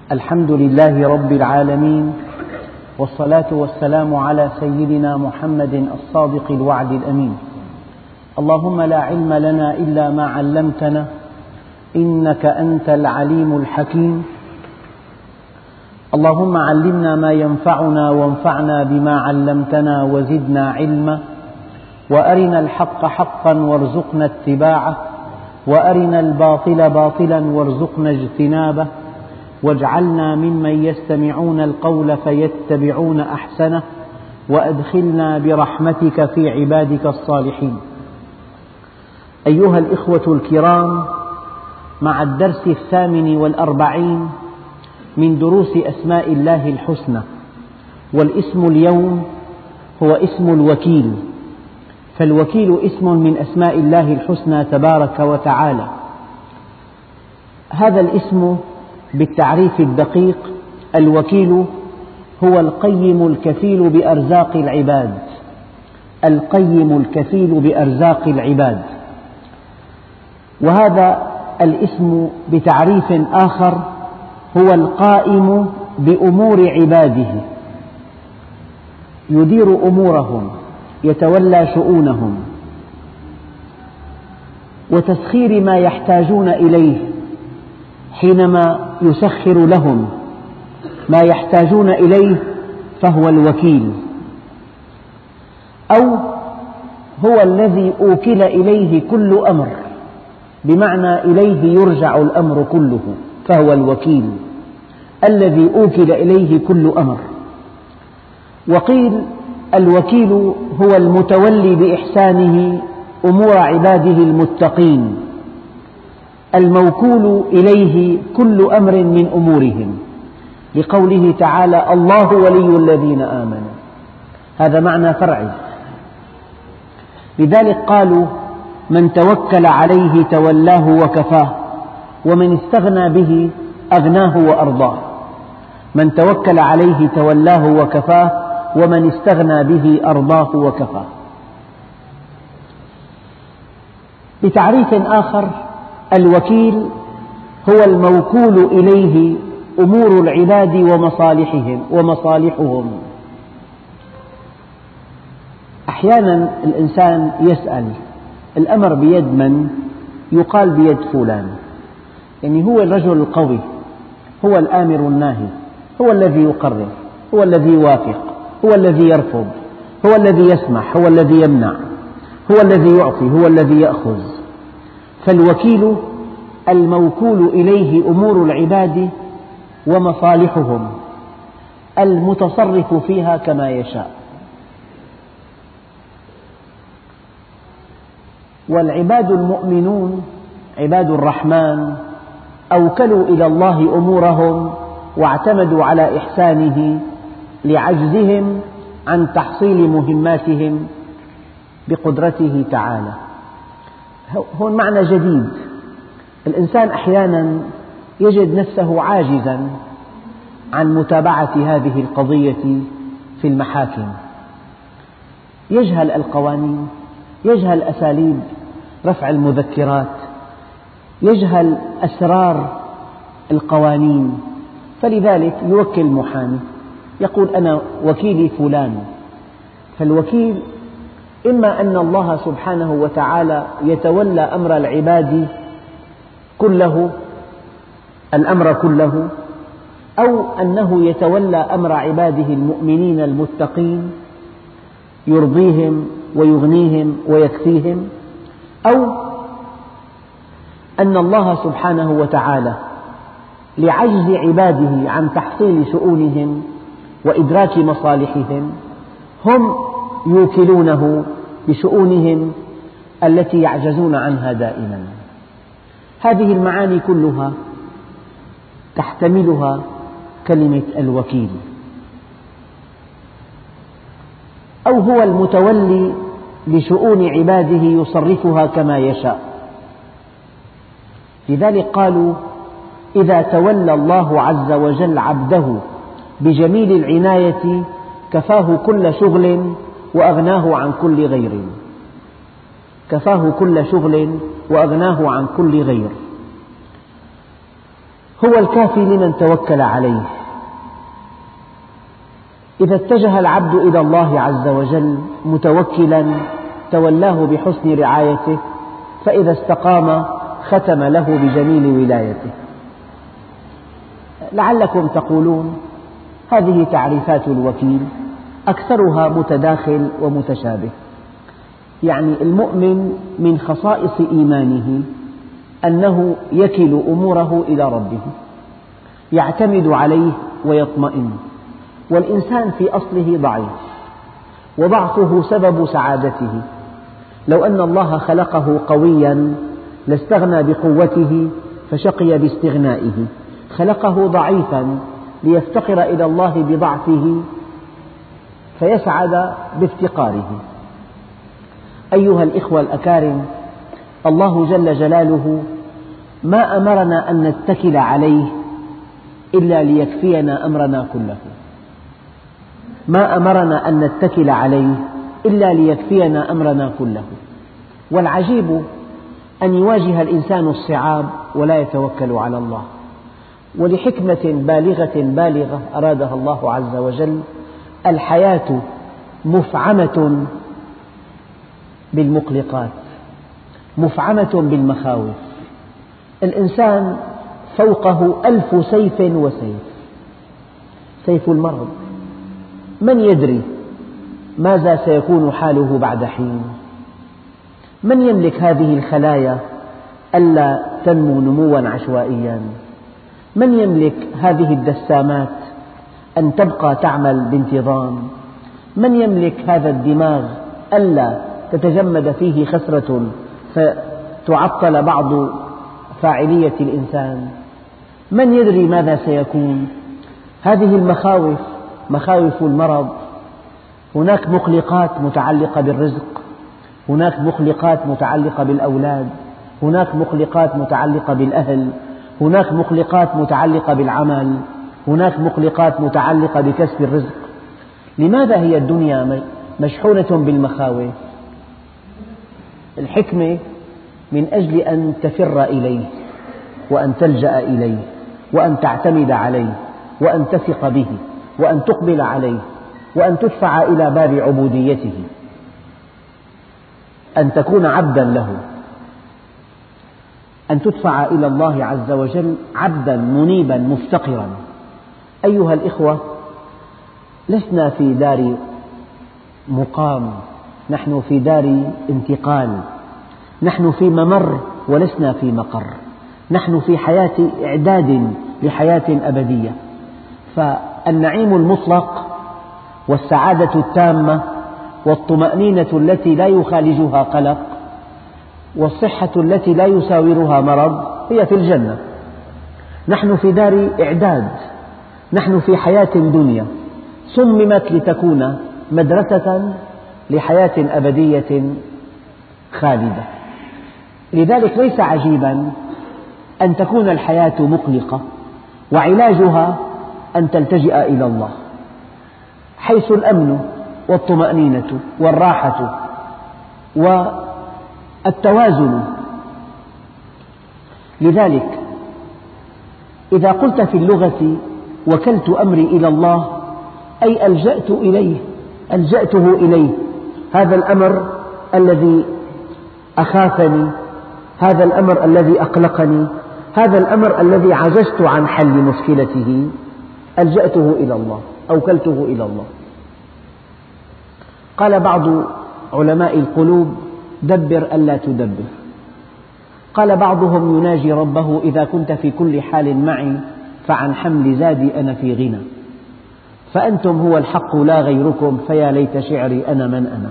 الحمد لله رب العالمين، والصلاة والسلام على سيدنا محمد الصادق الوعد الأمين. اللهم لا علم لنا إلا ما علمتنا إنك أنت العليم الحكيم. اللهم علمنا ما ينفعنا وانفعنا بما علمتنا وزدنا علما، وأرنا الحق حقا وارزقنا اتباعه، وأرنا الباطل باطلا وارزقنا اجتنابه، واجعلنا ممن يستمعون القول فيتبعون أحسنه، وأدخلنا برحمتك في عبادك الصالحين. أيها الإخوة الكرام، مع الدرس 48 من دروس أسماء الله الحسنى، والاسم اليوم هو اسم الوكيل. فالوكيل اسم من أسماء الله الحسنى تبارك وتعالى. هذا الاسم بالتعريف الدقيق: الوكيل هو القيم الكفيل بأرزاق العباد. القيم الكفيل بأرزاق العباد. وهذا الاسم بتعريف آخر هو القائم بأمور عباده، يدير أمورهم، يتولى شؤونهم، وتسخير ما يحتاجون إليه حينما يسخر لهم ما يحتاجون إليه، فهو الوكيل. أو هو الذي أوكل إليه كل أمر، بمعنى إليه يرجع الأمر كله، فهو الوكيل الذي أوكل إليه كل أمر. وقيل الوكيل هو المتولي بإحسانه أمور عباده المتقين، الموكول إليه كل أمر من أمورهم، لقوله تعالى: الله ولي الذين آمنوا. هذا معنى فرعي. لذلك قالوا: من توكل عليه تولاه وكفاه، ومن استغنى به أغناه وأرضاه. من توكل عليه تولاه وكفاه، ومن استغنى به أرضاه وكفاه. بتعريف آخر: الوكيل هو الموكول إليه أمور العباد ومصالحهم. أحيانا الإنسان يسأل: الأمر بيد من؟ يقال بيد فلان. يعني هو الرجل القوي، هو الآمر الناهي، هو الذي يقرر، هو الذي يوافق، هو الذي يرفض، هو الذي يسمح، هو الذي يمنع، هو الذي يعطي، هو الذي يأخذ. فالوكيل الموكول إليه أمور العباد ومصالحهم، المتصرف فيها كما يشاء. والعباد المؤمنون عباد الرحمن أوكلوا إلى الله أمورهم واعتمدوا على إحسانه لعجزهم عن تحصيل مهماتهم بقدرته تعالى. هون معنى جديد. الإنسان أحيانا يجد نفسه عاجزا عن متابعة هذه القضية في المحاكم، يجهل القوانين، يجهل أساليب رفع المذكرات، يجهل أسرار القوانين، فلذلك يوكل محامي يقول: أنا وكيلي فلان. فالوكيل إما أن الله سبحانه وتعالى يتولى أمر العباد كله، الأمر كله، أو أنه يتولى أمر عباده المؤمنين المتقين، يرضيهم ويغنيهم ويكفيهم، أو أن الله سبحانه وتعالى لعجز عباده عن تحصيل شؤونهم وإدراك مصالحهم هم يوكلونه بشؤونهم التي يعجزون عنها دائما. هذه المعاني كلها تحتملها كلمة الوكيل. أو هو المتولي لشؤون عباده يصرفها كما يشاء. لذلك قالوا: إذا تولى الله عز وجل عبده بجميل العناية كفاه كل شغل وأغناه عن كل غير. كفاه كل شغل وأغناه عن كل غير. هو الكافي لمن توكل عليه. إذا اتجه العبد إلى الله عز وجل متوكلا تولاه بحسن رعايته، فإذا استقام ختم له بجميل ولايته. لعلكم تقولون هذه تعريفات الوكيل أكثرها متداخل ومتشابه، يعني المؤمن من خصائص إيمانه أنه يكل أموره إلى ربه، يعتمد عليه ويطمئن. والإنسان في أصله ضعيف، وضعفه سبب سعادته. لو أن الله خلقه قويا لاستغنى بقوته فشقي باستغنائه، خلقه ضعيفا ليفتقر إلى الله بضعفه فيسعد بافتقاره. أيها الإخوة الأكارم، الله جل جلاله ما أمرنا أن نتكل عليه إلا ليكفينا أمرنا كله، ما أمرنا أن نتكل عليه إلا ليكفينا أمرنا كله. والعجيب أن يواجه الإنسان الصعاب ولا يتوكل على الله، ولحكمة بالغة أرادها الله عز وجل. الحياة مفعمة بالمقلقات، مفعمة بالمخاوف. الإنسان فوقه 1000 سيف وسيف. سيف المرض، من يدري ماذا سيكون حاله بعد حين؟ من يملك هذه الخلايا ألا تنمو نموا عشوائيا؟ من يملك هذه الدسامات أن تبقى تعمل بانتظام؟ من يملك هذا الدماغ ألا تتجمد فيه خسرة فتعطل بعض فاعلية الإنسان؟ من يدري ماذا سيكون؟ هذه المخاوف مخاوف المرض. هناك مقلقات متعلقة بالرزق، هناك مقلقات متعلقة بالأولاد، هناك مقلقات متعلقة بالأهل، هناك مقلقات متعلقة بالعمل، هناك مقلقات متعلقة بكسب الرزق. لماذا هي الدنيا مشحونة بالمخاوف؟ الحكمة من أجل أن تفر إليه، وأن تلجأ إليه، وأن تعتمد عليه، وأن تثق به، وأن تقبل عليه، وأن تدفع إلى باب عبوديته، أن تكون عبدا له، أن تدفع إلى الله عز وجل عبدا منيبا مفتقرا. أيها الإخوة، لسنا في دار مقام، نحن في دار انتقال، نحن في ممر ولسنا في مقر، نحن في حياة إعداد لحياة أبدية. فالنعيم المطلق والسعادة التامة والطمأنينة التي لا يخالجها قلق والصحة التي لا يساورها مرض هي في الجنة. نحن في دار إعداد، نحن في حياة دنيا صممت لتكون مدرسة لحياة أبدية خالدة. لذلك ليس عجيبا أن تكون الحياة مقلقة، وعلاجها أن تلتجئ إلى الله، حيث الأمن والطمأنينة والراحة والتوازن. لذلك إذا قلت في اللغة وكلت أمري إلى الله، أي ألجأته إليه. هذا الأمر الذي أخافني، هذا الأمر الذي أقلقني، هذا الأمر الذي عجزت عن حل مشكلته، ألجأته إلى الله، أوكلته إلى الله. قال بعض علماء القلوب: دبر ألا تدبر. قال بعضهم يناجي ربه: إذا كنت في كل حال معي فعن حمل زادي أنا في غنى، فأنتم هو الحق لا غيركم، فيا ليت شعري أنا من أنا.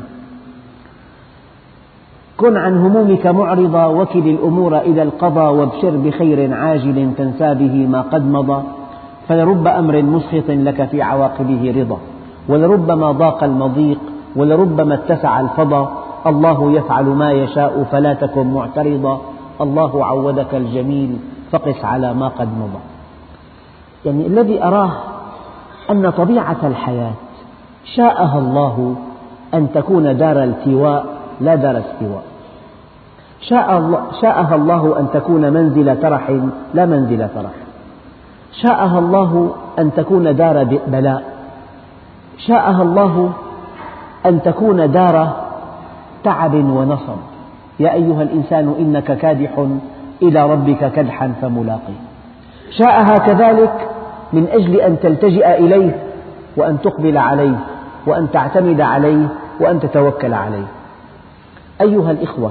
كن عن همومك معرضا، وكل الأمور إلى القضاء، وابشر بخير عاجل تنسى به ما قد مضى، فلرب أمر مسخط لك في عواقبه رضا، ولربما ضاق المضيق، ولربما اتسع الفضا. الله يفعل ما يشاء فلا تكن معترضا، الله عودك الجميل فقس على ما قد مضى. يعني الذي أراه أن طبيعة الحياة شاءها الله أن تكون دار التواء لا دار استواء، شاءها الله أن تكون منزل ترح لا منزل فرح. شاءها الله أن تكون دار بلاء، شاءها الله أن تكون دار تعب ونصب. يا أيها الإنسان إنك كادح إلى ربك كدحا فملاقيه. شاءها كذلك من أجل أن تلتجئ إليه وأن تقبل عليه وأن تعتمد عليه وأن تتوكل عليه. أيها الإخوة،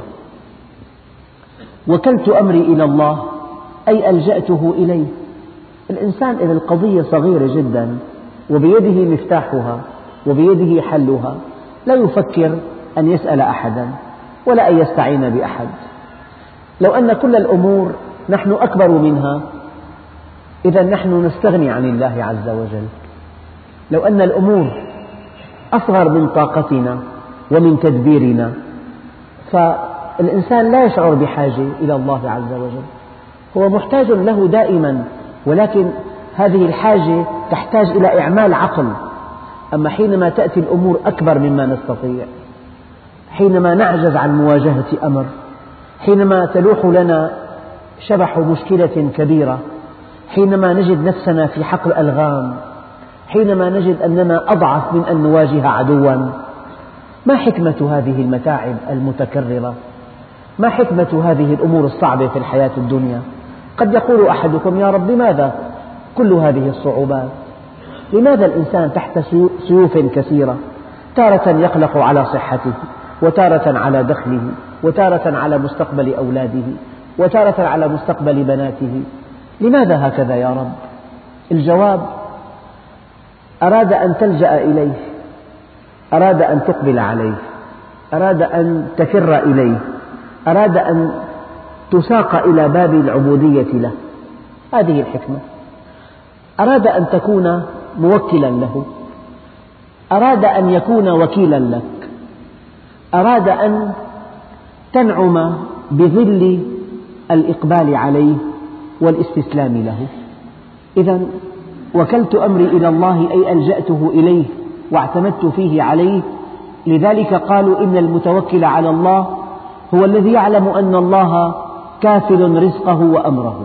وكلت أمري إلى الله أي ألجأته إليه. الإنسان إذا القضية صغيرة جدا وبيده مفتاحها وبيده حلها لا يفكر أن يسأل أحدا ولا أن يستعين بأحد. لو أن كل الأمور نحن أكبر منها إذا نحن نستغني عن الله عز وجل. لو أن الأمور أصغر من طاقتنا ومن تدبيرنا فالإنسان لا يشعر بحاجة إلى الله عز وجل، هو محتاج له دائما، ولكن هذه الحاجة تحتاج إلى إعمال عقل. أما حينما تأتي الأمور أكبر مما نستطيع، حينما نعجز عن مواجهة أمر، حينما تلوح لنا شبح مشكلة كبيرة، حينما نجد نفسنا في حقل ألغام، حينما نجد أننا أضعف من أن نواجه عدوا، ما حكمة هذه المتاعب المتكررة؟ ما حكمة هذه الأمور الصعبة في الحياة الدنيا؟ قد يقول أحدكم: يا رب لماذا كل هذه الصعوبات؟ لماذا الإنسان تحت سيوف كثيرة؟ تارة يقلق على صحته، وتارة على دخله، وتارة على مستقبل أولاده، وتارة على مستقبل بناته. لماذا هكذا يا رب؟ الجواب: أراد أن تلجأ إليه، أراد أن تقبل عليه، أراد أن تفر إليه، أراد أن تساق إلى باب العبودية له. هذه الحكمة. أراد أن تكون موكلا له، أراد أن يكون وكيلا لك، أراد أن تنعم بظل الإقبال عليه والاستسلام له. إذا وكلت أمري إلى الله أي ألجأته إليه واعتمدت فيه عليه. لذلك قالوا إن المتوكل على الله هو الذي يعلم أن الله كافل رزقه وأمره.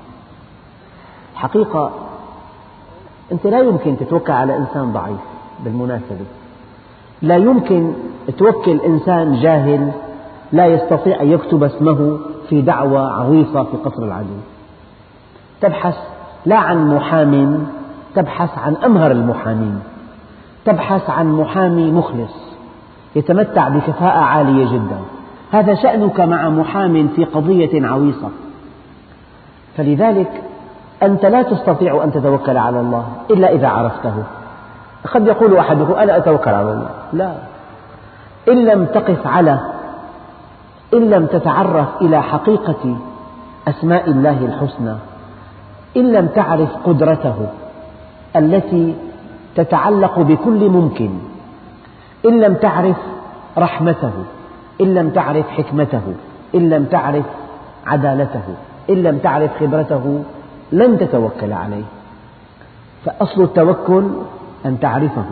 حقيقة أنت لا يمكن تتوكل على إنسان ضعيف. بالمناسبة لا يمكن توكل إنسان جاهل لا يستطيع أن يكتب اسمه في دعوى عويصة في قصر العدو. تبحث لا عن محام، تبحث عن أمهر المحامين، تبحث عن محامي مخلص يتمتع بكفاءة عالية جدا. هذا شأنك مع محام في قضية عويصة. فلذلك أنت لا تستطيع أن تتوكل على الله إلا إذا عرفته. قد يقول أحدكم: أنا أتوكل على الله. لا، إن لم تقف إن لم تتعرف إلى حقيقة أسماء الله الحسنى، إن لم تعرف قدرته التي تتعلق بكل ممكن، إن لم تعرف رحمته، إن لم تعرف حكمته، إن لم تعرف عدالته، إن لم تعرف خبرته، لن تتوكل عليه. فأصل التوكل أن تعرفه.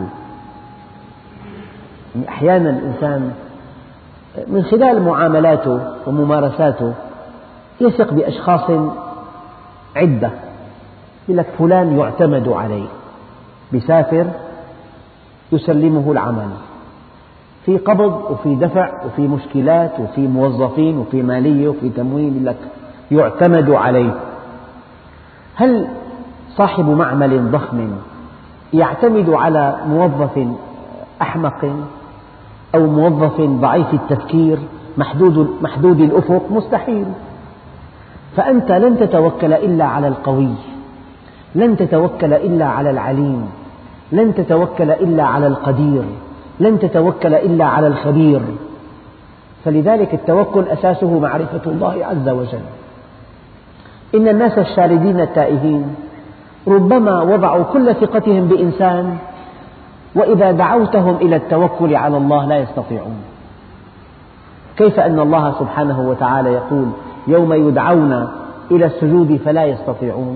أحيانا الإنسان من خلال معاملاته وممارساته يثق بأشخاص عدة، يقول لك فلان يعتمد عليه، بيسافر يسلمه العمل، في قبض وفي دفع وفي مشكلات وفي موظفين وفي مالية وفي تموين، يقول لك يعتمد عليه. هل صاحب معمل ضخم يعتمد على موظف أحمق أو موظف ضعيف التفكير محدود الأفق؟ مستحيل. فأنت لن تتوكل إلا على القوي، لن تتوكل إلا على العليم، لن تتوكل إلا على القدير، لن تتوكل إلا على الخبير. فلذلك التوكل أساسه معرفة الله عز وجل. إن الناس الشاردين التائهين ربما وضعوا كل ثقتهم بإنسان، وإذا دعوتهم إلى التوكل على الله لا يستطيعون. كيف أن الله سبحانه وتعالى يقول: يوم يدعون إلى السجود فلا يستطيعون.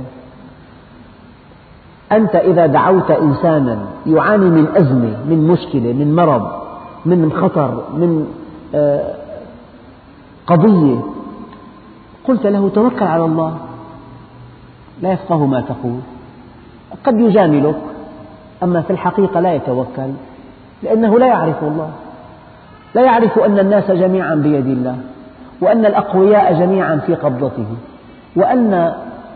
أنت إذا دعوت إنسانا يعاني من أزمة، من مشكلة، من مرض، من خطر، من قضية، قلت له توكل على الله، لا يفقه ما تقول، قد يجاملك، أما في الحقيقة لا يتوكل، لأنه لا يعرف الله، لا يعرف أن الناس جميعا بيد الله، وأن الأقوياء جميعا في قبضته، وأن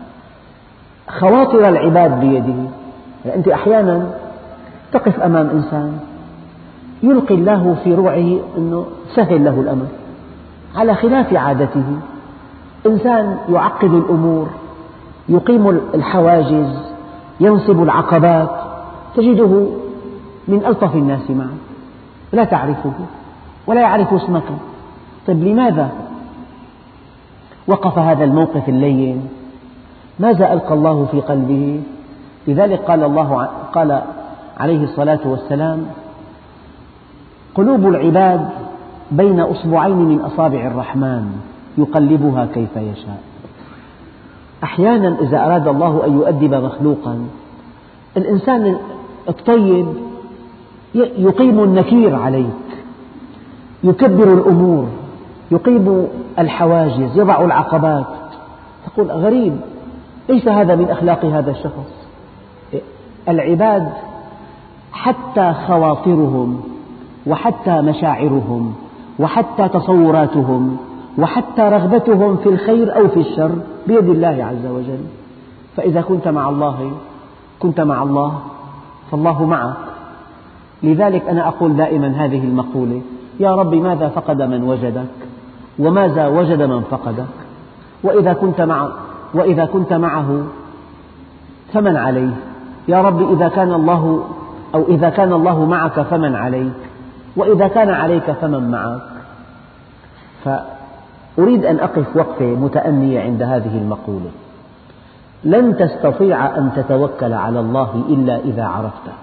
خواطر العباد بيده. أنت أحيانا تقف أمام إنسان يلقي الله في روعه أنه سهل له الأمر على خلاف عادته، إنسان يعقد الأمور، يقيم الحواجز، ينصب العقبات، تجده من ألطف الناس معك، لا تعرفه ولا يعرف اسمك. طيب لماذا وقف هذا الموقف اللين؟ ماذا ألقى الله في قلبه؟ لذلك قال عليه الصلاة والسلام: قلوب العباد بين أصبعين من أصابع الرحمن يقلبها كيف يشاء. أحيانا إذا أراد الله أن يؤدب مخلوقا، الإنسان الطيب يقيم النكير عليك، يكبر الأمور، يقيم الحواجز، يضع العقبات، تقول غريب، ليس هذا من أخلاق هذا الشخص. العباد حتى خواطرهم وحتى مشاعرهم وحتى تصوراتهم وحتى رغبتهم في الخير أو في الشر بيد الله عز وجل. فإذا كنت مع الله فالله معك. لذلك أنا أقول دائما هذه المقولة: يا رب ماذا فقد من وجدك وماذا وجد من فقدك، وإذا كنت معه فمن عليه. يا رب إذا كان الله معك فمن عليك، وإذا كان عليك فمن معك. فأريد أن أقف وقفة متأنية عند هذه المقولة: لن تستطيع أن تتوكل على الله إلا إذا عرفته.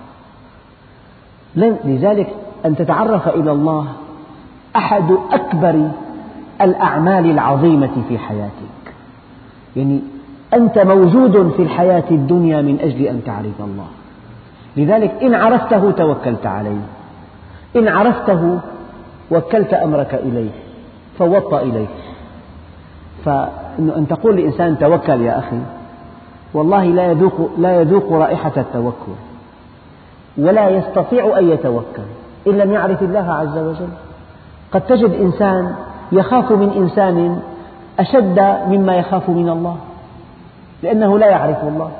لذلك أن تتعرف إلى الله أحد أكبر الأعمال العظيمة في حياتك. يعني أنت موجود في الحياة الدنيا من أجل أن تعرف الله. لذلك إن عرفته توكلت عليه، إن عرفته وكلت أمرك إليه، فوضت إليه. فأن تقول لإنسان توكل يا أخي، والله لا يذوق رائحة التوكل ولا يستطيع أن يتوكل إن لم يعرف الله عز وجل. قد تجد إنسان يخاف من إنسان أشد مما يخاف من الله، لأنه لا يعرف الله.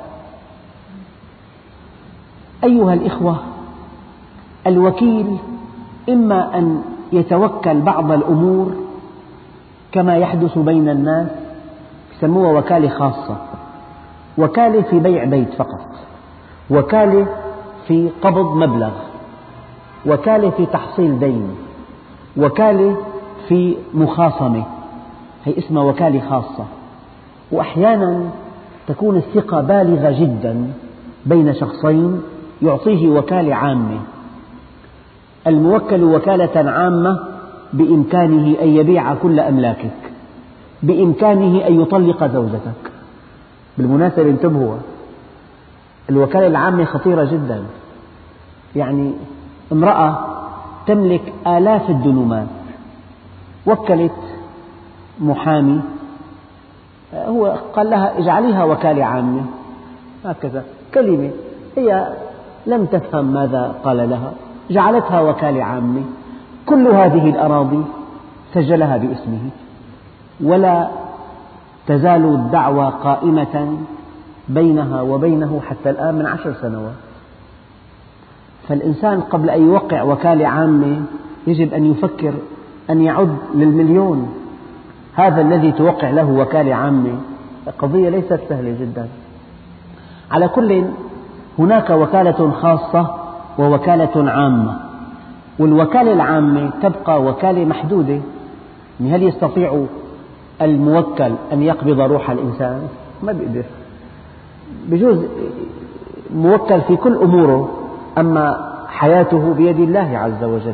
أيها الإخوة، الوكيل إما أن يتوكل بعض الأمور كما يحدث بين الناس، يسموها وكالة خاصة، وكالة في بيع بيت فقط، وكالة في قبض مبلغ، وكالة في تحصيل دين، وكالة في مخاصمة، هي اسمها وكالة خاصة. وأحيانا تكون الثقة بالغة جدا بين شخصين يعطيه وكالة عامة. الموكل وكالة عامة بإمكانه أن يبيع كل أملاكك، بإمكانه أن يطلق زوجتك. بالمناسبة انتبهوا، الوكالة العامة خطيرة جدا. يعني امرأة تملك آلاف الدنومات، وكلت محامي، هو قال لها اجعليها وكالة عامة، هكذا كلمة، هي لم تفهم ماذا قال لها، جعلتها وكالة عامة. كل هذه الأراضي سجلها باسمه، ولا تزال الدعوى قائمة بينها وبينه حتى الآن من 10 سنوات. فالإنسان قبل أن يوقع وكالة عامة يجب أن يفكر أن يعد للمليون. هذا الذي توقع له وكالة عامة قضية ليست سهلة جدا. على كل، هناك وكالة خاصة ووكالة عامة، والوكالة العامة تبقى وكالة محدودة. هل يستطيع الموكل أن يقبض روح الإنسان؟ ما بيقدر. بجوز موكل في كل أموره، أما حياته بيد الله عز وجل.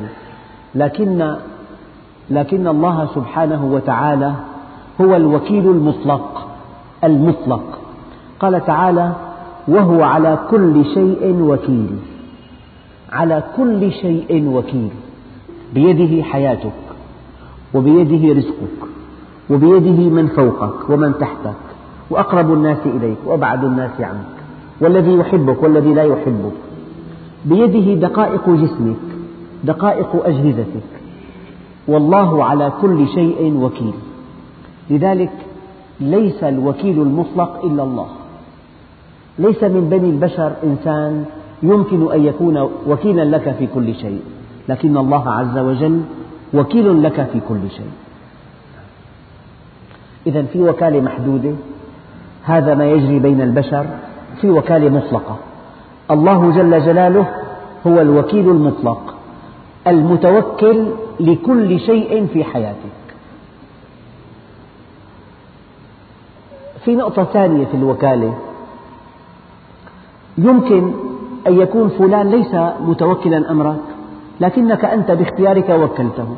لكن الله سبحانه وتعالى هو الوكيل المطلق. قال تعالى: وهو على كل شيء وكيل. على كل شيء وكيل، بيده حياتك، وبيده رزقك، وبيده من فوقك ومن تحتك، وأقرب الناس إليك وأبعد الناس عنك. والذي يحبك والذي لا يحبك، بيده دقائق جسمك، دقائق أجهزتك، والله على كل شيء وكيل. لذلك ليس الوكيل المطلق إلا الله. ليس من بني البشر إنسان يمكن أن يكون وكيلا لك في كل شيء، لكن الله عز وجل وكيل لك في كل شيء. إذا في وكالة محدودة، هذا ما يجري بين البشر، في وكالة مطلقة. الله جل جلاله هو الوكيل المطلق المتوكل لكل شيء في حياتك. في نقطة ثانية في الوكالة، يمكن أن يكون فلان ليس متوكلا أمرك، لكنك أنت باختيارك وكلته.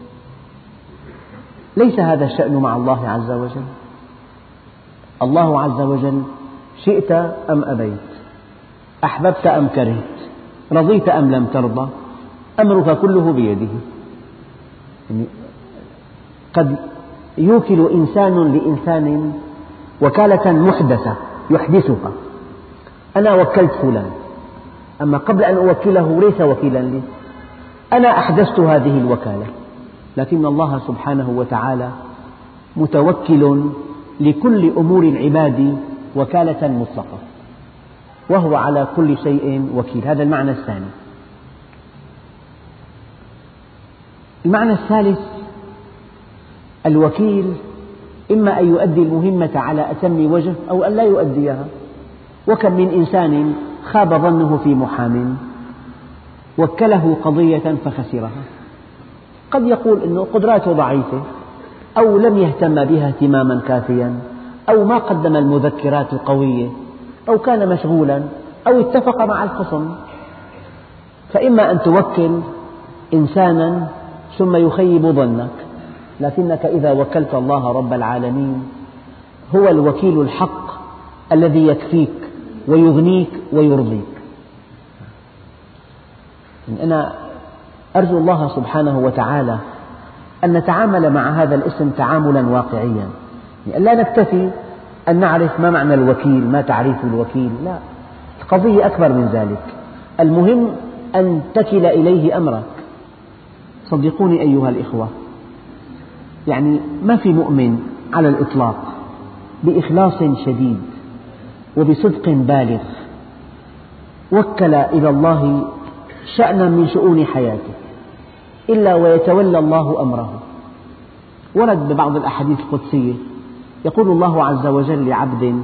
ليس هذا الشأن مع الله عز وجل. الله عز وجل شئت أم أبيت، أحببت أم كرهت، رضيت أم لم ترضى، أمرك كله بيده. يعني قد يوكل إنسان لإنسان وكالة محدثة يحدثها. أنا وكلت فلان، أما قبل أن أوكله ليس وكيلا لي، أنا أحدثت هذه الوكالة. لكن الله سبحانه وتعالى متوكل لكل أمور العباد وكالة مطلقة، وهو على كل شيء وكيل. هذا المعنى الثاني. المعنى الثالث، الوكيل إما أن يؤدي المهمة على أتم وجه أو أن لا يؤديها. وكم من إنسان خاب ظنه في محام وكله قضية فخسرها. قد يقول إنه قدراته ضعيفة، أو لم يهتم بها اهتماما كافيا، أو ما قدم المذكرات القوية، أو كان مشغولا، أو اتفق مع الخصم. فإما أن توكل إنسانا ثم يخيب ظنك، لكنك إذا وكلت الله رب العالمين هو الوكيل الحق الذي يكفيك ويغنيك ويرضيك. أنا أرجو الله سبحانه وتعالى أن نتعامل مع هذا الاسم تعاملا واقعيا، يعني لا نكتفي أن نعرف ما معنى الوكيل، ما تعريف الوكيل، لا، القضية أكبر من ذلك. المهم أن تكل إليه أمرك. صدقوني أيها الإخوة، يعني ما في مؤمن على الإطلاق بإخلاص شديد وبصدق بالغ وكل إلى الله شأنا من شؤون حياته إلا ويتولى الله أمره. ورد ببعض الأحاديث القدسية يقول الله عز وجل لعبد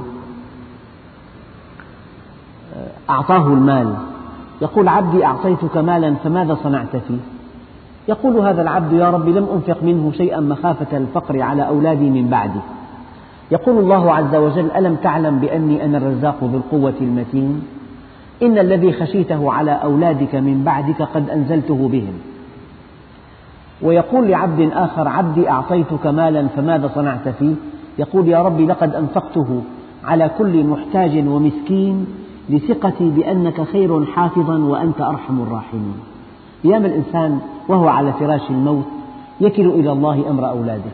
أعطاه المال، يقول: عبدي أعطيتك مالا فماذا صنعت فيه؟ يقول هذا العبد: يا رب لم أنفق منه شيئا مخافة الفقر على أولادي من بعدي. يقول الله عز وجل: ألم تعلم بأني أنا الرزاق ذو القوة المتين؟ إن الذي خشيته على أولادك من بعدك قد أنزلته بهم. ويقول لعبد آخر: عبدي أعطيتك مالا فماذا صنعت فيه؟ يقول: يا رب لقد أنفقته على كل محتاج ومسكين لثقتي بأنك خير حافظا وأنت أرحم الراحمين. أيام الإنسان وهو على فراش الموت يكل إلى الله أمر أولاده،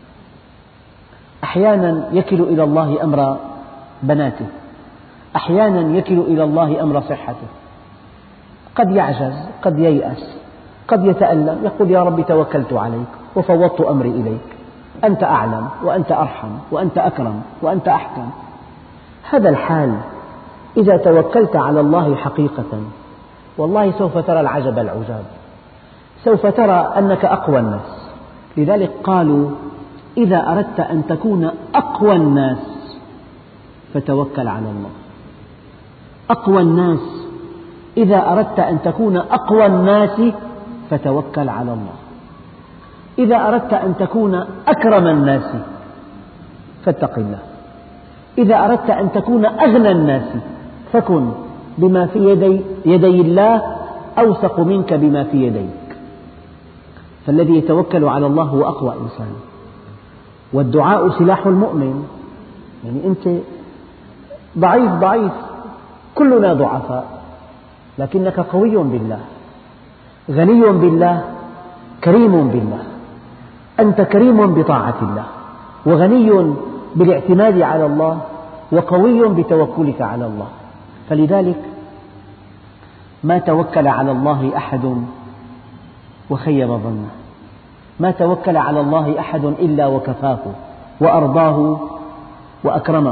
أحيانا يكل إلى الله أمر بناته، أحيانا يكل إلى الله أمر صحته. قد يعجز، قد ييأس، قد يتألم، يقول: يا رب توكلت عليك وفوضت أمري إليك، أنت أعلم وأنت أرحم وأنت أكرم وأنت أحكم. هذا الحال إذا توكلت على الله حقيقة والله سوف ترى العجب العجاب، سوف ترى أنك أقوى الناس. لذلك قالوا: إذا أردت أن تكون أقوى الناس فتوكل على الله. أقوى الناس، إذا أردت أن تكون أقوى الناس فتوكل على الله. إذا أردت أن تكون أكرم الناس فاتق الله. إذا أردت أن تكون أغنى الناس فكن بما في يدي الله أوثق منك بما في يديك. فالذي يتوكل على الله هو أقوى إنسان. والدعاء سلاح المؤمن. يعني أنت ضعيف، كلنا ضعفاء، لكنك قوي بالله، غني بالله، كريم بالله. أنت كريم بطاعة الله، وغني بالاعتماد على الله، وقوي بتوكلك على الله. فلذلك ما توكل على الله أحد وخيب ظنه، ما توكل على الله أحد إلا وكفاه وأرضاه وأكرمه.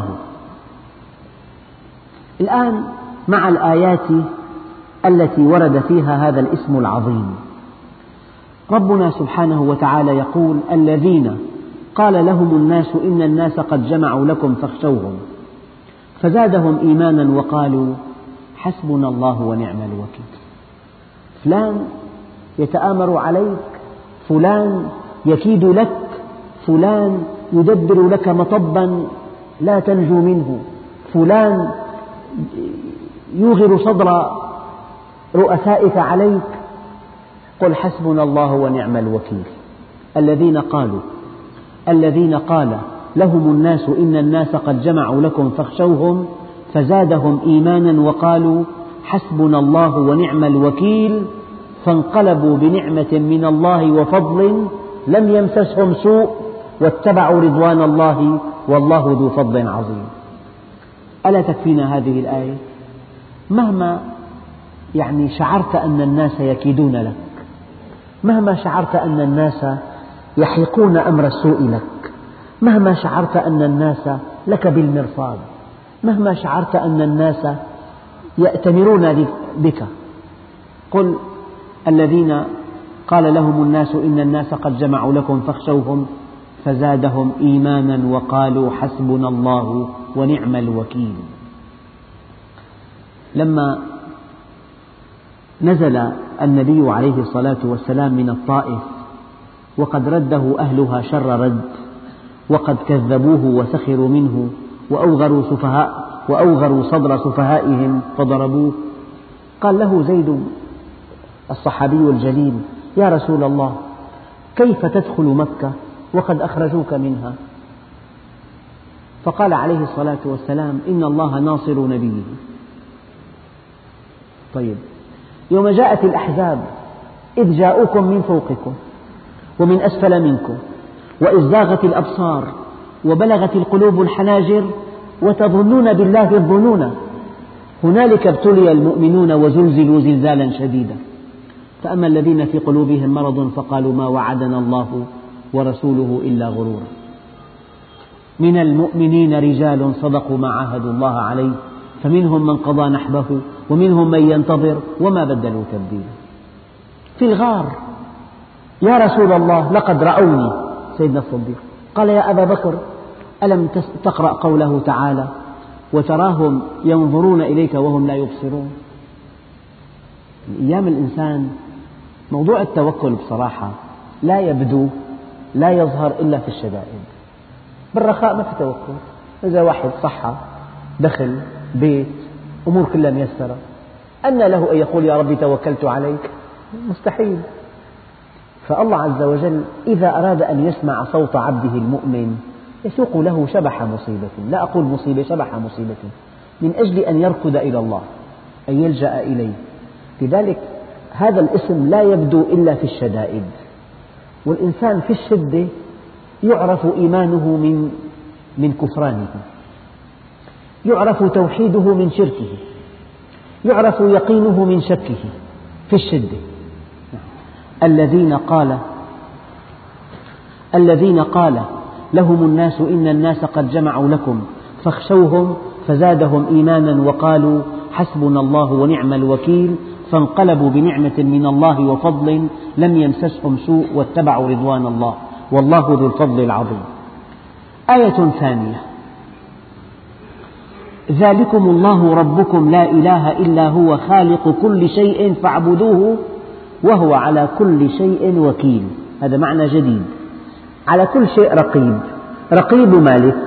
الآن مع الآيات التي ورد فيها هذا الاسم العظيم، ربنا سبحانه وتعالى يقول: الذين قال لهم الناس إن الناس قد جمعوا لكم فاخشوهم فزادهم إيمانا وقالوا حسبنا الله ونعم الوكيل. فلان يتآمر عليك، فلان يكيد لك، فلان يدبر لك مطبا لا تنجو منه، فلان يوغر صدر رؤسائك عليك، قل حسبنا الله ونعم الوكيل. الذين قال لهم الناس إن الناس قد جمعوا لكم فاخشوهم فزادهم إيمانا وقالوا حسبنا الله ونعم الوكيل فانقلبوا بنعمة من الله وفضل لم يمسسهم سوء واتبعوا رضوان الله والله ذو فضل عظيم. ألا تكفينا هذه الآية؟ مهما شعرت أن الناس يكيدون لك، مهما شعرت أن الناس يحيقون أمر السوء لك، مهما شعرت أن الناس لك بالمرصاد، مهما شعرت أن الناس يأتمرون بك، قل الذين قال لهم الناس إن الناس قد جمعوا لكم فاخشوهم فزادهم إيمانا وقالوا حسبنا الله ونعم الوكيل. لما نزل النبي عليه الصلاة والسلام من الطائف وقد رده أهلها شر رد، وقد كذبوه وسخروا منه وأوغروا صدر سفهائهم فضربوه، قال له زيد الصحابي الجليل: يا رسول الله، كيف تدخل مكة وقد أخرجوك منها؟ فقال عليه الصلاة والسلام: إن الله ناصر نبيه. طيب، يوم جاءت الأحزاب إذ جاءوكم من فوقكم ومن أسفل منكم وإذ زاغت الأبصار وبلغت القلوب الحناجر وتظنون بالله الظنون هنالك ابتلي المؤمنون وزلزلوا زلزالا شديدا فأما الذين في قلوبهم مرض فقالوا ما وعدنا الله ورسوله إلا غرورا. من المؤمنين رجال صدقوا ما عاهدوا الله عليه فمنهم من قضى نحبه ومنهم من ينتظر وما بدلوا تبديلا. في الغار: يا رسول الله، لقد رأوني. سيدنا الصديق قال: يا أبا بكر، ألم تقرأ قوله تعالى: وتراهم ينظرون إليك وهم لا يبصرون؟ أيام الإنسان موضوع التوكل بصراحة لا يبدو، لا يظهر إلا في الشدائد. بالرخاء ما في توكل، إذا واحد صحة، دخل، بيت، أمور كلها ميسرة، أن له أن يقول يا ربي توكلت عليك؟ مستحيل. فالله عز وجل إذا أراد أن يسمع صوت عبده المؤمن يسوق له شبح مصيبة، لا أقول مصيبة، شبح مصيبة، من أجل أن يركض إلى الله، أن يلجأ إليه. لذلك هذا الاسم لا يبدو إلا في الشدائد، والإنسان في الشدة يعرف إيمانه من كفرانه، يعرف توحيده من شركه، يعرف يقينه من شكه في الشدة. الذين قال لهم الناس إن الناس قد جمعوا لكم فاخشوهم فزادهم إيمانا وقالوا حسبنا الله ونعم الوكيل فانقلبوا بنعمة من الله وفضل لم يمسسهم سوء واتبعوا رضوان الله والله ذو الفضل العظيم. آية ثانية: ذلكم الله ربكم لا إله إلا هو خالق كل شيء فاعبدوه وهو على كل شيء وكيل. هذا معنى جديد. على كل شيء رقيب، رقيب ومالك،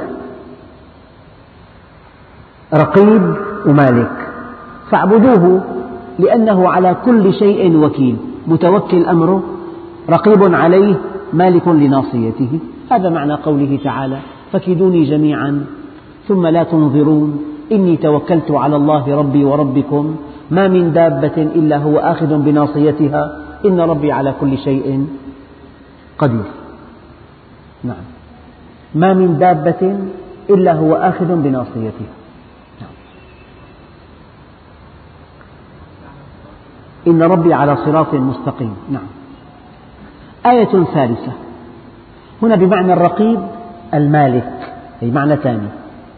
رقيب ومالك، فاعبدوه لأنه على كل شيء وكيل، متوكل أمره، رقيب عليه، مالك لناصيته. هذا معنى قوله تعالى: فكيدوني جميعا ثم لا تنظرون إني توكلت على الله ربي وربكم ما من دابة إلا هو آخذ بناصيتها إن ربي على كل شيء قدير. نعم، ما من دابة إلا هو آخذ بناصيتها. نعم. إن ربي على صراط مستقيم. نعم. آية ثالثة هنا بمعنى الرقيب المالك، أي معنى ثاني.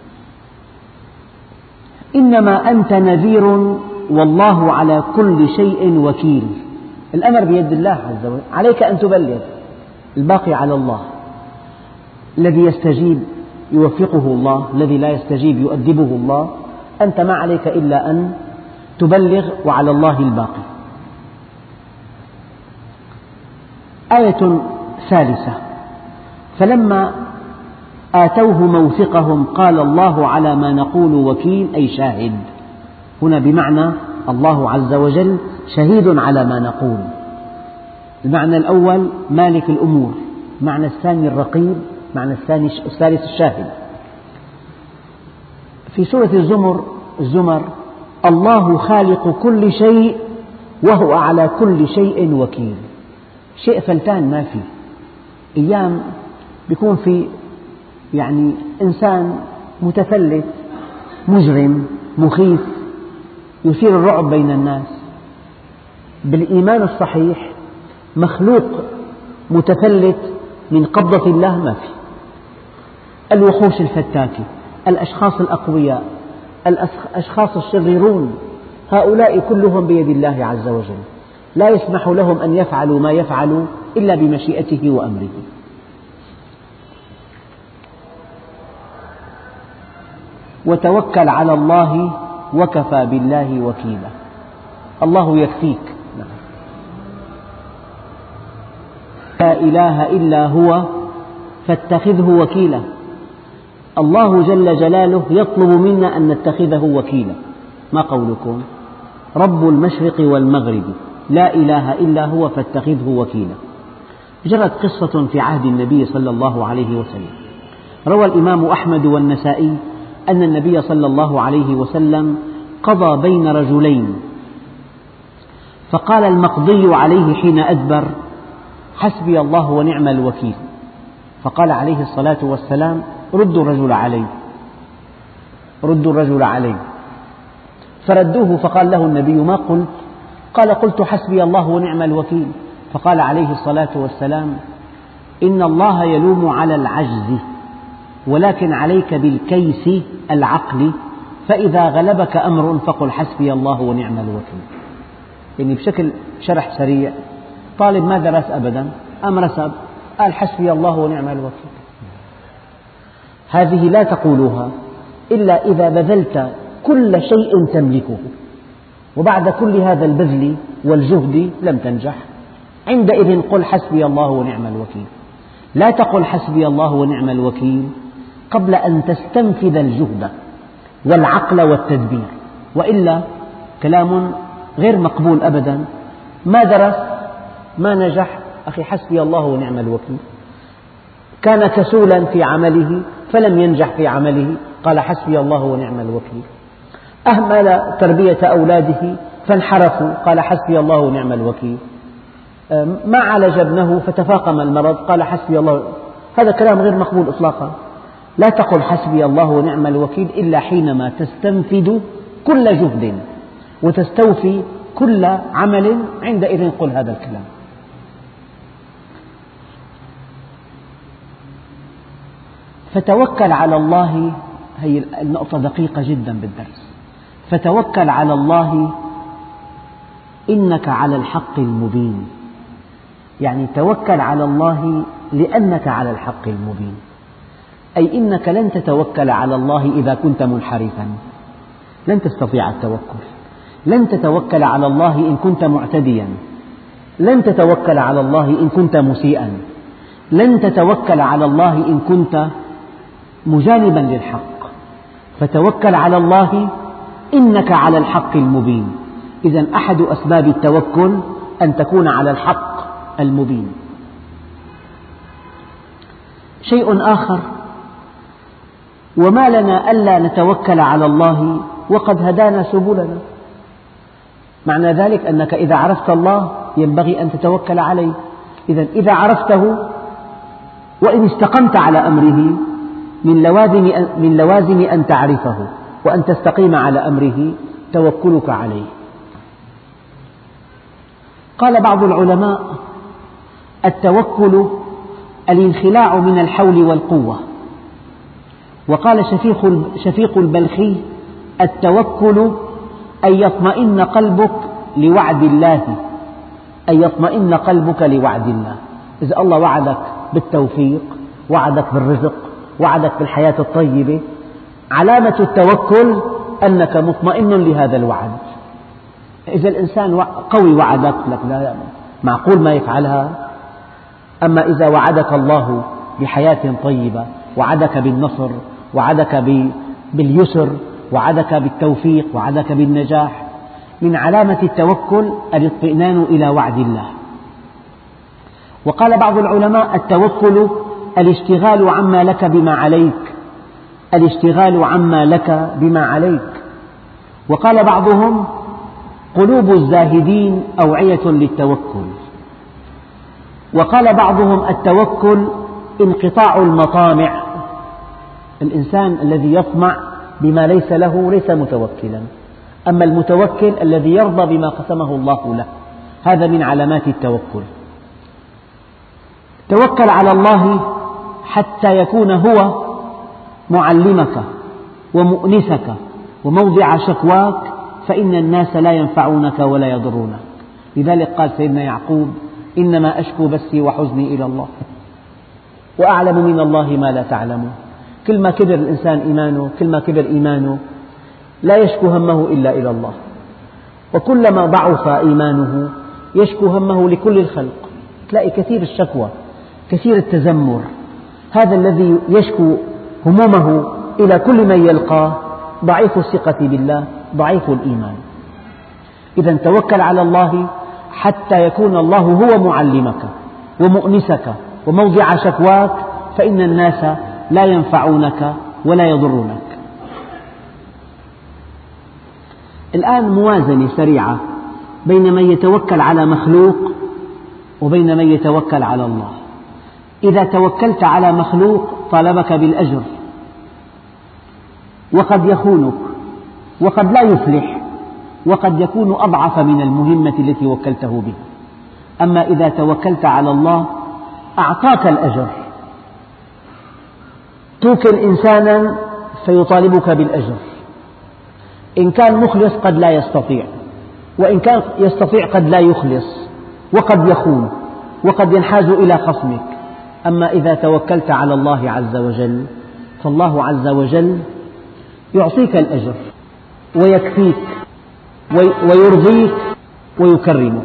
إنما أنت نذير والله على كل شيء وكيل. الأمر بيد الله عز وجل، عليك أن تبلغ، الباقي على الله. الذي يستجيب يوفقه الله، الذي لا يستجيب يؤدبه الله. أنت ما عليك إلا أن تبلغ وعلى الله الباقي. آية ثالثة فلما آتوه موثقهم قال الله على ما نقول وكيل، أي شاهد. هنا بمعنى الله عز وجل شهيد على ما نقول. المعنى الأول مالك الأمور، المعنى الثاني الرقيب، المعنى الثالث الشاهد. في سورة الزمر الله خالق كل شيء وهو على كل شيء وكيل. شيء فلتان ما فيه. أيام بيكون في إنسان متفلت مجرم مخيف يثير الرعب بين الناس. بالإيمان الصحيح مخلوق متفلت من قبضة الله ما في. الوحوش الفتاكة، الأشخاص الأقوياء، الأشخاص الشريرون، هؤلاء كلهم بيد الله عز وجل، لا يسمح لهم أن يفعلوا ما يفعلوا إلا بمشيئته وأمره. وتوكل على الله وكفى بالله وكيلا. الله يكفيك. لا إله إلا هو فاتخذه وكيلا. الله جل جلاله يطلب منا أن نتخذه وكيلا. ما قولكم؟ رب المشرق والمغرب لا إله إلا هو فاتخذه وكيلا. جرت قصة في عهد النبي صلى الله عليه وسلم. روى الإمام أحمد والنسائي أن النبي صلى الله عليه وسلم قضى بين رجلين، فقال المقضي عليه حين أدبر: حسبي الله ونعم الوكيل. فقال عليه الصلاة والسلام: ردوا الرجل علي. فردوه، فقال له النبي: ما قلت؟ قال: قلت حسبي الله ونعم الوكيل. فقال عليه الصلاة والسلام: إن الله يلوم على العجز، ولكن عليك بالكيس العقل، فإذا غلبك أمر فقل حسبي الله ونعم الوكيل. يعني بشكل شرح سريع، طالب ما درس أبدا، أم رسب، قال حسبي الله ونعم الوكيل. هذه لا تقولها إلا إذا بذلت كل شيء تملكه، وبعد كل هذا البذل والجهد لم تنجح. عندئذ قل حسبي الله ونعم الوكيل. لا تقل حسبي الله ونعم الوكيل قبل أن تستنفذ الجهد والعقل والتدبير، وإلا كلام غير مقبول أبدا. ما درس، ما نجح، أخي حسبي الله ونعم الوكيل. كان كسولا في عمله فلم ينجح في عمله، قال حسبي الله ونعم الوكيل. أهمل تربية أولاده فانحرفوا، قال حسبي الله ونعم الوكيل. ما عالج ابنه فتفاقم المرض، قال حسبي الله. هذا كلام غير مقبول إطلاقا. لا تقل حسبي الله ونعم الوكيل إلا حينما تستنفذ كل جهد وتستوفي كل عمل، عندئذ قل هذا الكلام. فتوكل على الله، هي النقطة دقيقة جدا بالدرس. فتوكل على الله إنك على الحق المبين. يعني توكل على الله لأنك على الحق المبين، أي إنك لن تتوكل على الله إذا كنت منحرفا، لن تستطيع التوكل. لن تتوكل على الله إن كنت معتديا، لن تتوكل على الله إن كنت مسيئا، لن تتوكل على الله إن كنت مجانبا للحق. فتوكل على الله إنك على الحق المبين. إذن أحد أسباب التوكل أن تكون على الحق المبين. شيء آخر: وما لنا ألا نتوكل على الله وقد هدانا سبلنا. معنى ذلك أنك إذا عرفت الله ينبغي أن تتوكل عليه. إذن إذا عرفته وإن استقمت على أمره، من لوازم أن تعرفه وأن تستقيم على أمره توكلك عليه. قال بعض العلماء: التوكل الانخلاع من الحول والقوة. وقال شفيق البلخي: التوكل أن يطمئن قلبك لوعد الله، أن يطمئن قلبك لوعد الله. إذا الله وعدك بالتوفيق، وعدك بالرزق، وعدك بالحياة الطيبة، علامة التوكل أنك مطمئن لهذا الوعد. إذا الإنسان قوي وعدك لك لا معقول ما يفعلها. أما إذا وعدك الله بحياة طيبة، وعدك بالنصر، وعدك باليسر، وعدك بالتوفيق، وعدك بالنجاح، من علامة التوكل الاطمئنان إلى وعد الله. وقال بعض العلماء: التوكل الاشتغال عما لك بما عليك، الاشتغال عما لك بما عليك. وقال بعضهم: قلوب الزاهدين أوعية للتوكل. وقال بعضهم: التوكل انقطاع المطامع. الإنسان الذي يطمع بما ليس له ليس متوكلا، أما المتوكل الذي يرضى بما قسمه الله له، هذا من علامات التوكل. توكل على الله حتى يكون هو معلمك ومؤنسك وموضع شكواك، فإن الناس لا ينفعونك ولا يضرونك. لذلك قال سيدنا يعقوب: إنما أشكو بثي وحزني إلى الله وأعلم من الله ما لا تعلمون. كل ما كبر الإنسان إيمانه، كل ما كبر إيمانه لا يشكو همه إلا إلى الله، وكلما ضعف إيمانه يشكو همه لكل الخلق. تلاقي كثير الشكوى، كثير التذمر. هذا الذي يشكو همومه إلى كل من يلقاه ضعيف الثقة بالله، ضعيف الإيمان. إذا توكل على الله حتى يكون الله هو معلمك ومؤنسك وموضع شكواك، فإن الناس لا ينفعونك ولا يضرونك. الآن موازنة سريعة بين من يتوكل على مخلوق وبين من يتوكل على الله. إذا توكلت على مخلوق طالبك بالأجر، وقد يخونك، وقد لا يفلح، وقد يكون أضعف من المهمة التي وكلته بها. أما إذا توكلت على الله أعطاك الأجر. توكل إنسانا فيطالبك بالأجر، إن كان مخلص قد لا يستطيع، وإن كان يستطيع قد لا يخلص، وقد يخون، وقد ينحاز إلى خصمك. أما إذا توكلت على الله عز وجل فالله عز وجل يعطيك الأجر ويكفيك ويرضيك ويكرمك.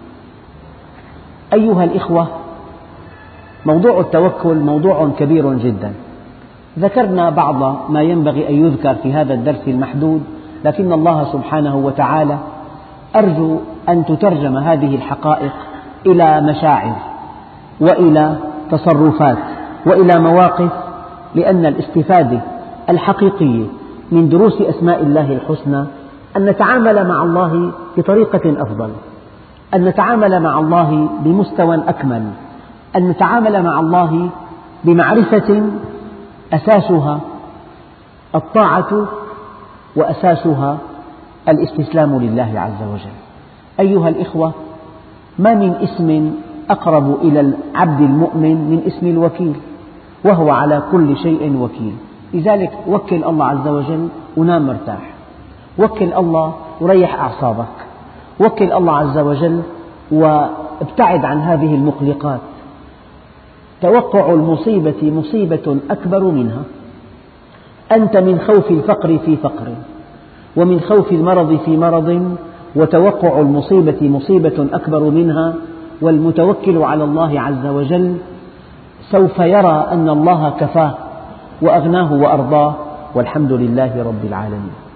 أيها الإخوة، موضوع التوكل موضوع كبير جدا. ذكرنا بعض ما ينبغي أن يذكر في هذا الدرس المحدود، لكن الله سبحانه وتعالى أرجو أن تترجم هذه الحقائق إلى مشاعر وإلى تصرفات وإلى مواقف، لأن الاستفادة الحقيقية من دروس أسماء الله الحسنى أن نتعامل مع الله بطريقة أفضل، أن نتعامل مع الله بمستوى أكمل، أن نتعامل مع الله بمعرفة أساسها الطاعة وأساسها الاستسلام لله عز وجل. أيها الإخوة، ما من اسم أقرب إلى العبد المؤمن من اسم الوكيل، وهو على كل شيء وكيل. لذلك وكل الله عز وجل ونام مرتاح، وكل الله وريح أعصابك، وكل الله عز وجل وابتعد عن هذه المقلقات. توقع المصيبة مصيبة أكبر منها. أنت من خوف الفقر في فقر، ومن خوف المرض في مرض، وتوقع المصيبة مصيبة أكبر منها. والمتوكل على الله عز وجل سوف يرى أن الله كفاه وأغناه وأرضاه، والحمد لله رب العالمين.